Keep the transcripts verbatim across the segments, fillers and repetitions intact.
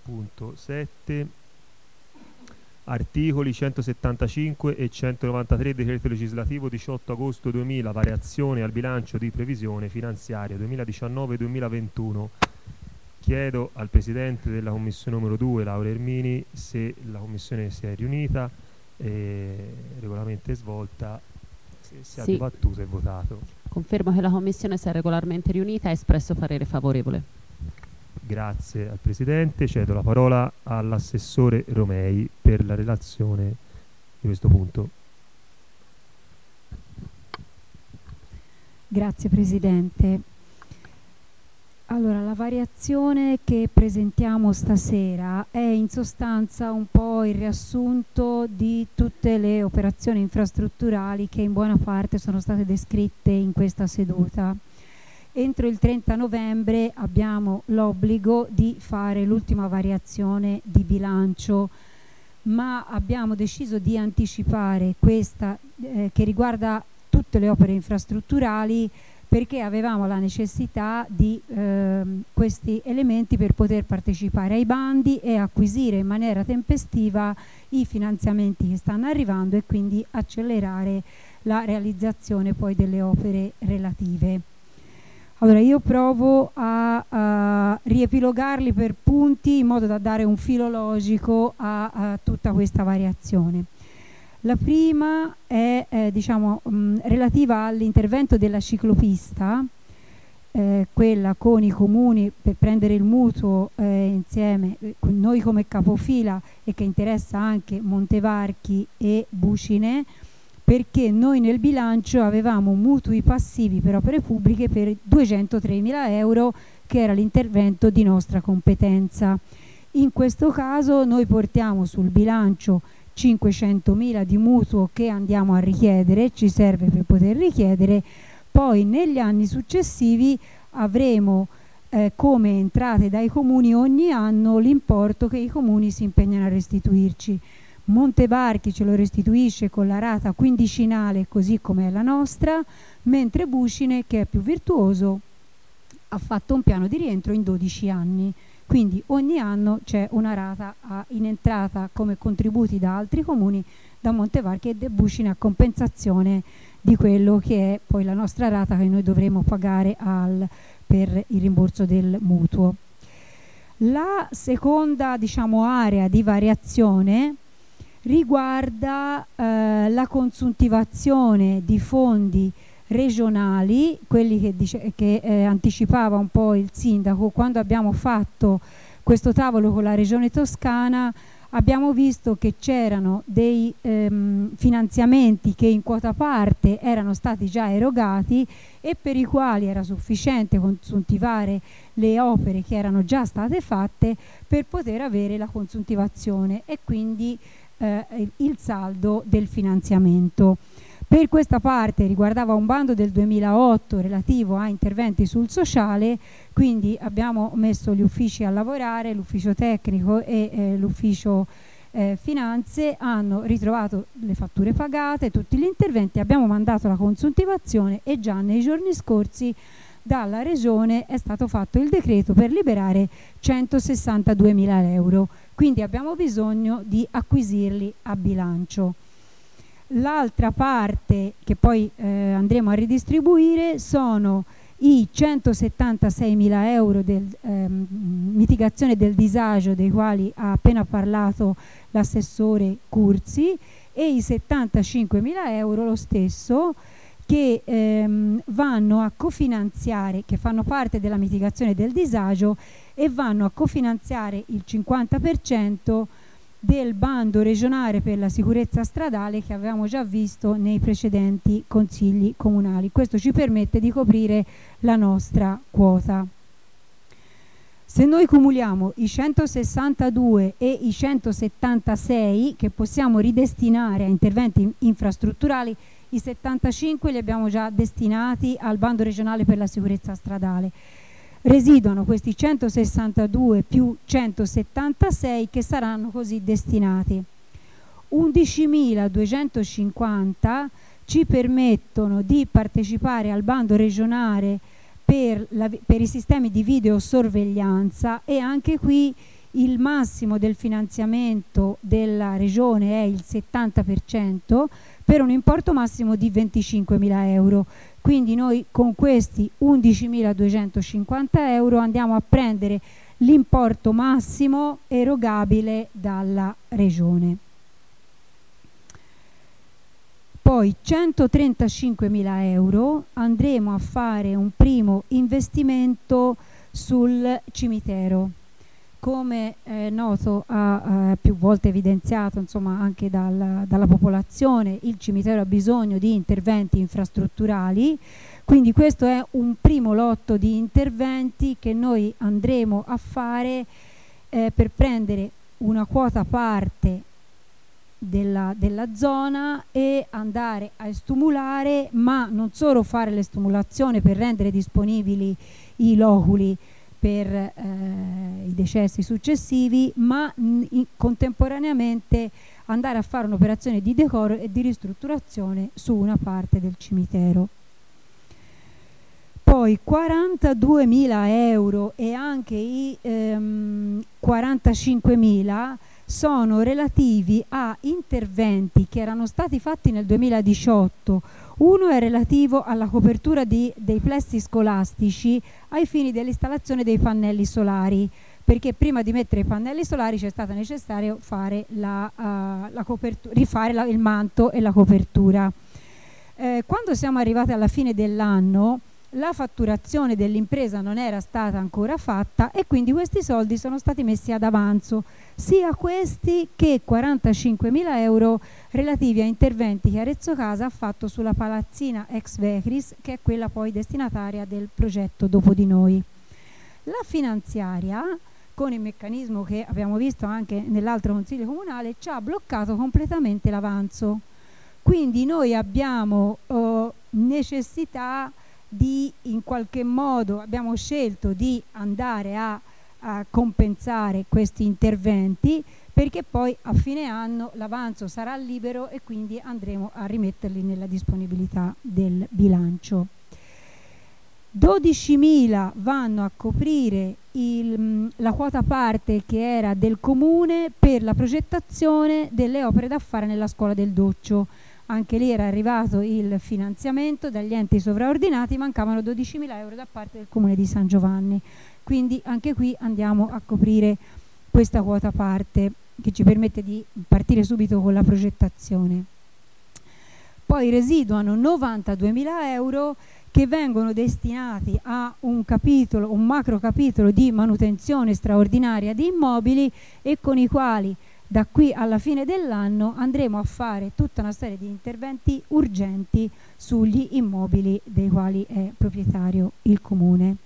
punto sette, articoli centosettantacinque e centonovantatré decreto legislativo diciotto agosto duemila, variazione al bilancio di previsione finanziaria duemiladiciannove duemilaventuno. Chiedo al Presidente della Commissione numero due, Laura Ermini, se la Commissione si è riunita, e regolarmente svolta, se si è Sì. dibattuto e votato. Confermo che la Commissione si è regolarmente riunita e ha espresso parere favorevole. Grazie al Presidente. Cedo la parola all'assessore Romei per la relazione di questo punto. Grazie Presidente. Allora, la variazione che presentiamo stasera è in sostanza un po' il riassunto di tutte le operazioni infrastrutturali che in buona parte sono state descritte in questa seduta. Entro il trenta novembre abbiamo l'obbligo di fare l'ultima variazione di bilancio, ma abbiamo deciso di anticipare questa eh, che riguarda tutte le opere infrastrutturali, perché avevamo la necessità di eh, questi elementi per poter partecipare ai bandi e acquisire in maniera tempestiva i finanziamenti che stanno arrivando e quindi accelerare la realizzazione poi delle opere relative. Allora io provo a, a riepilogarli per punti in modo da dare un filo logico a, a tutta questa variazione. La prima è eh, diciamo, mh, relativa all'intervento della ciclopista, eh, quella con i comuni per prendere il mutuo eh, insieme, eh, con noi come capofila, e che interessa anche Montevarchi e Bucine, perché noi nel bilancio avevamo mutui passivi per opere pubbliche per duecentotremila euro, che era l'intervento di nostra competenza. In questo caso noi portiamo sul bilancio cinquecentomila di mutuo che andiamo a richiedere, ci serve per poter richiedere, poi negli anni successivi avremo eh, come entrate dai comuni ogni anno l'importo che i comuni si impegnano a restituirci. Montevarchi ce lo restituisce con la rata quindicinale così come è la nostra, mentre Bucine, che è più virtuoso, ha fatto un piano di rientro in dodici anni. Quindi ogni anno c'è una rata a, in entrata come contributi da altri comuni, da Montevarchi e da Bucine, a compensazione di quello che è poi la nostra rata che noi dovremo pagare al, per il rimborso del mutuo. La seconda, diciamo, area di variazione riguarda eh, la consuntivazione di fondi regionali, quelli che, dice, che eh, anticipava un po' il sindaco. Quando abbiamo fatto questo tavolo con la regione Toscana abbiamo visto che c'erano dei ehm, finanziamenti che in quota parte erano stati già erogati e per i quali era sufficiente consuntivare le opere che erano già state fatte per poter avere la consuntivazione e quindi eh, il saldo del finanziamento. Per questa parte riguardava un bando del duemilaotto relativo a interventi sul sociale, quindi abbiamo messo gli uffici a lavorare, l'ufficio tecnico e eh, l'ufficio eh, finanze, hanno ritrovato le fatture pagate, tutti gli interventi, abbiamo mandato la consuntivazione e già nei giorni scorsi dalla regione è stato fatto il decreto per liberare centosessantaduemila euro, quindi abbiamo bisogno di acquisirli a bilancio. L'altra parte che poi eh, andremo a ridistribuire sono i centosettantaseimila euro del ehm, mitigazione del disagio, dei quali ha appena parlato l'assessore Curzi, e i settantacinquemila euro lo stesso che ehm, vanno a cofinanziare, che fanno parte della mitigazione del disagio e vanno a cofinanziare il cinquanta per cento del bando regionale per la sicurezza stradale che avevamo già visto nei precedenti consigli comunali. Questo ci permette di coprire la nostra quota. Se noi cumuliamo i centosessantadue e i centosettantasei che possiamo ridestinare a interventi infrastrutturali, i settantacinque li abbiamo già destinati al bando regionale per la sicurezza stradale. Residuano questi centosessantadue più centosettantasei che saranno così destinati. undicimiladuecentocinquanta ci permettono di partecipare al bando regionale per, la, per i sistemi di videosorveglianza e anche qui il massimo del finanziamento della regione è il settanta per cento per un importo massimo di venticinquemila euro. Quindi noi con questi undicimiladuecentocinquanta euro andiamo a prendere l'importo massimo erogabile dalla regione. Poi centotrentacinquemila euro andremo a fare un primo investimento sul cimitero. Come è noto, ha eh, più volte evidenziato insomma, anche dal, dalla popolazione, il cimitero ha bisogno di interventi infrastrutturali, quindi questo è un primo lotto di interventi che noi andremo a fare eh, per prendere una quota parte della, della zona e andare a estumulare, ma non solo fare l'estumulazione per rendere disponibili i loculi per eh, i decessi successivi, ma in, contemporaneamente andare a fare un'operazione di decoro e di ristrutturazione su una parte del cimitero. Poi quarantaduemila euro e anche i ehm, quarantacinquemila sono relativi a interventi che erano stati fatti nel duemiladiciotto. Uno è relativo alla copertura di, dei plessi scolastici ai fini dell'installazione dei pannelli solari, perché prima di mettere i pannelli solari c'è stato necessario fare la, uh, la copertura, rifare la, il manto e la copertura. Eh, quando siamo arrivati alla fine dell'anno, la fatturazione dell'impresa non era stata ancora fatta e quindi questi soldi sono stati messi ad avanzo, sia questi che quarantacinquemila euro relativi a interventi che Arezzo Casa ha fatto sulla palazzina ex Vecris, che è quella poi destinataria del progetto Dopo di Noi. La finanziaria, con il meccanismo che abbiamo visto anche nell'altro consiglio comunale, ci ha bloccato completamente l'avanzo. Quindi noi abbiamo eh, necessità di, in qualche modo, abbiamo scelto di andare a, a compensare questi interventi, perché poi a fine anno l'avanzo sarà libero e quindi andremo a rimetterli nella disponibilità del bilancio. dodicimila vanno a coprire il, la quota parte che era del comune per la progettazione delle opere da fare nella scuola del Doccio. Anche lì era arrivato il finanziamento dagli enti sovraordinati, mancavano dodicimila euro da parte del comune di San Giovanni. Quindi anche qui andiamo a coprire questa quota parte che ci permette di partire subito con la progettazione. Poi residuano novantaduemila euro che vengono destinati a un capitolo, un macro capitolo di manutenzione straordinaria di immobili, e con i quali da qui alla fine dell'anno andremo a fare tutta una serie di interventi urgenti sugli immobili dei quali è proprietario il comune.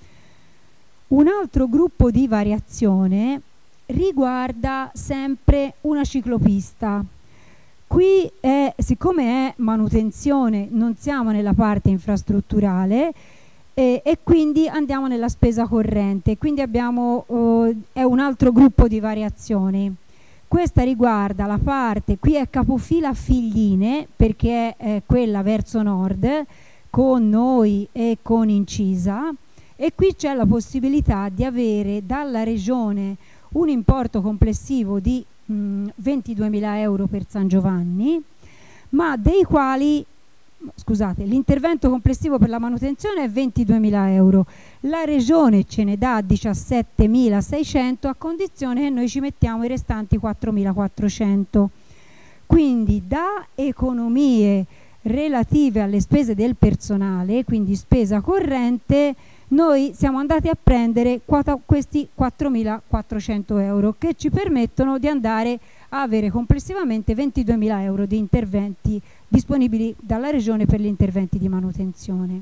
Un altro gruppo di variazione riguarda sempre una ciclopista. Qui è, siccome è manutenzione, non siamo nella parte infrastrutturale e, e quindi andiamo nella spesa corrente, quindi abbiamo uh, è un altro gruppo di variazioni. Questa riguarda la parte, qui è capofila Figline, perché è eh, quella verso nord, con noi e con Incisa, e qui c'è la possibilità di avere dalla regione un importo complessivo di mh, ventiduemila euro per San Giovanni, ma dei quali, scusate, l'intervento complessivo per la manutenzione è ventiduemila euro. La regione ce ne dà diciassettemilaseicento a condizione che noi ci mettiamo i restanti quattromilaquattrocento. Quindi da economie relative alle spese del personale, quindi spesa corrente, noi siamo andati a prendere quota, questi quattromilaquattrocento euro che ci permettono di andare a avere complessivamente ventiduemila euro di interventi disponibili dalla regione per gli interventi di manutenzione.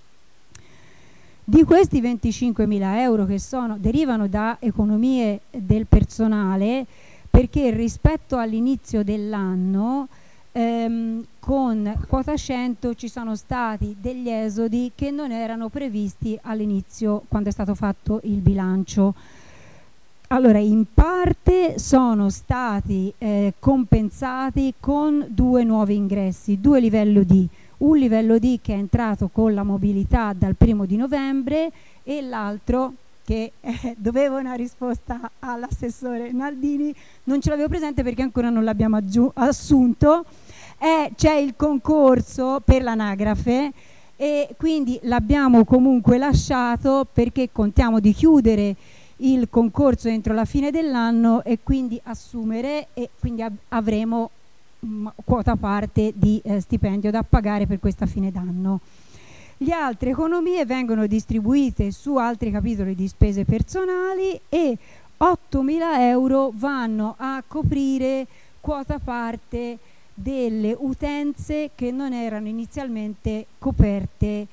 Di questi venticinquemila euro che sono, derivano da economie del personale, perché rispetto all'inizio dell'anno ehm, con quota cento ci sono stati degli esodi che non erano previsti all'inizio quando è stato fatto il bilancio. Allora, in parte sono stati eh, compensati con due nuovi ingressi, due livello D. Un livello D che è entrato con la mobilità dal primo di novembre e l'altro che eh, dovevo una risposta all'assessore Naldini, non ce l'avevo presente perché ancora non l'abbiamo aggiu- assunto. Eh, c'è il concorso per l'anagrafe e quindi l'abbiamo comunque lasciato perché contiamo di chiudere il concorso entro la fine dell'anno e quindi assumere, e quindi av- avremo mh, quota parte di eh, stipendio da pagare per questa fine d'anno. Le altre economie vengono distribuite su altri capitoli di spese personali e ottomila euro vanno a coprire quota parte delle utenze che non erano inizialmente coperte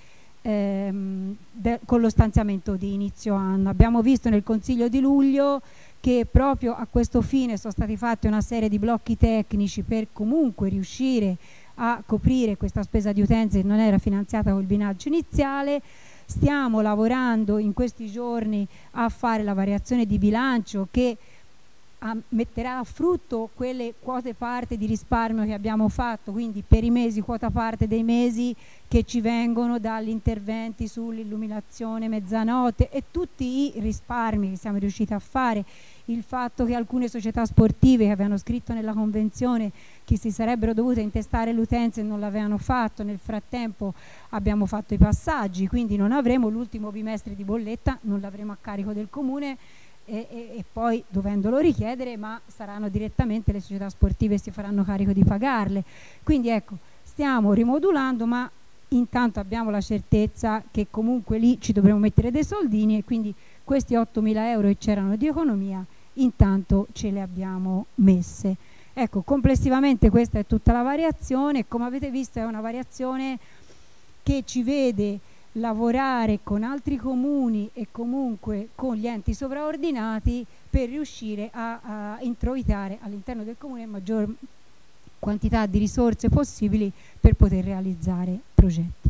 ehm, de- con lo stanziamento di inizio anno. Abbiamo visto nel Consiglio di luglio che proprio a questo fine sono stati fatti una serie di blocchi tecnici per comunque riuscire a coprire questa spesa di utenze che non era finanziata col bilancio iniziale. Stiamo lavorando in questi giorni a fare la variazione di bilancio che a, metterà a frutto quelle quote parte di risparmio che abbiamo fatto, quindi per i mesi quota parte dei mesi che ci vengono dagli interventi sull'illuminazione mezzanotte e tutti i risparmi che siamo riusciti a fare, il fatto che alcune società sportive che avevano scritto nella convenzione che si sarebbero dovute intestare le utenze e non l'avevano fatto, nel frattempo abbiamo fatto i passaggi, quindi non avremo l'ultimo bimestre di bolletta, non l'avremo a carico del comune e, e, e poi dovendolo richiedere, ma saranno direttamente le società sportive che si faranno carico di pagarle. Quindi ecco, stiamo rimodulando, ma intanto abbiamo la certezza che comunque lì ci dovremo mettere dei soldini e quindi questi ottomila euro che c'erano di economia intanto ce le abbiamo messe. Ecco, complessivamente questa è tutta la variazione. Come avete visto è una variazione che ci vede lavorare con altri comuni e comunque con gli enti sovraordinati per riuscire a, a introitare all'interno del comune maggior quantità di risorse possibili per poter realizzare progetti.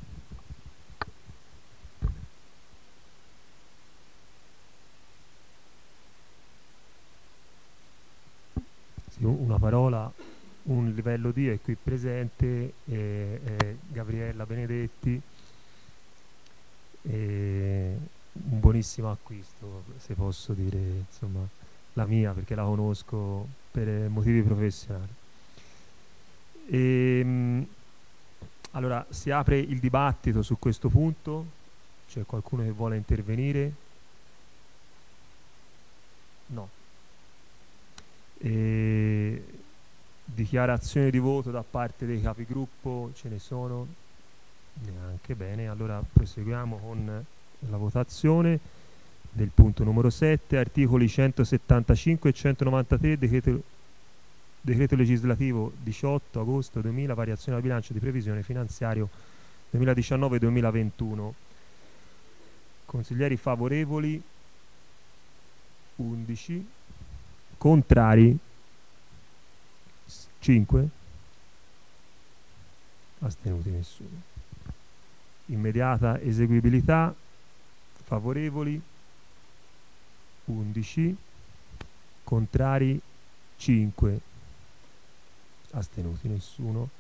Sì, una parola, un livello D è qui presente, eh, è Gabriella Benedetti, e un buonissimo acquisto, se posso dire, insomma, la mia, perché la conosco per motivi professionali. E, mh, allora, si apre il dibattito su questo punto. C'è qualcuno che vuole intervenire? No. E, dichiarazioni di voto da parte dei capigruppo ce ne sono? Neanche. Bene, allora proseguiamo con la votazione del punto numero sette, articoli centosettantacinque e centonovantatré, decreto, decreto legislativo diciotto agosto duemila, variazione al bilancio di previsione finanziario duemiladiciannove duemilaventuno. Consiglieri favorevoli undici, contrari cinque, astenuti nessuno. Immediata eseguibilità, favorevoli undici, contrari cinque, astenuti nessuno.